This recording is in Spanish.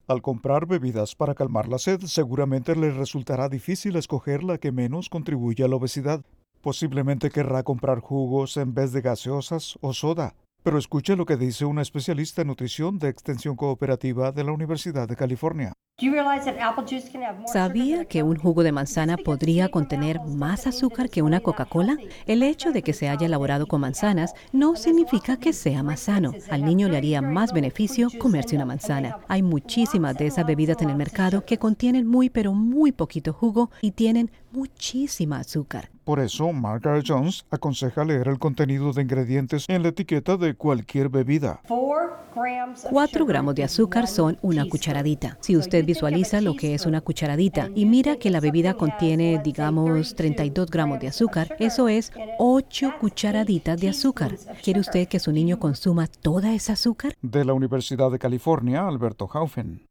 Al comprar bebidas para calmar la sed, seguramente le resultará difícil escoger la que menos contribuye a la obesidad. Posiblemente querrá comprar jugos en vez de gaseosas o soda. Pero escuche lo que dice una especialista en nutrición de Extensión Cooperativa de la Universidad de California. ¿Sabía que un jugo de manzana podría contener más azúcar que una Coca-Cola? El hecho de que se haya elaborado con manzanas no significa que sea más sano. Al niño le haría más beneficio comerse una manzana. Hay muchísimas de esas bebidas en el mercado que contienen muy pero muy poquito jugo y tienen muchísima azúcar. Por eso, Margaret Jones aconseja leer el contenido de ingredientes en la etiqueta de cualquier bebida. 4 gramos de azúcar son una cucharadita. Si usted visualiza lo que es una cucharadita y mira que la bebida contiene, digamos, 32 gramos de azúcar, eso es 8 cucharaditas de azúcar. ¿Quiere usted que su niño consuma toda esa azúcar? De la Universidad de California, Alberto Haufen.